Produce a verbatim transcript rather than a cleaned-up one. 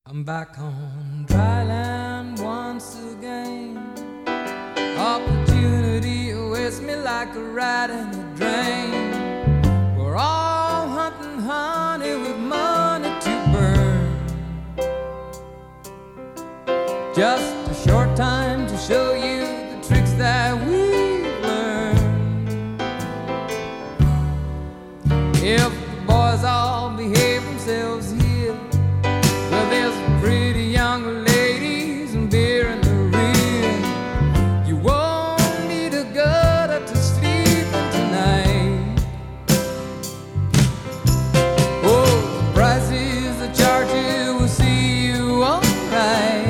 I'm back on dry land once again. Opportunity awaits me like a rat in a drain. We're all hunting honey with money to burn. Just a short time to show you the tricks that we've learned. If the boys all behave themselves here, well, there's some pretty young ladies and beer in the rear. You won't need a gutter to sleep in tonight. Oh, the prices, the charges will see you alright.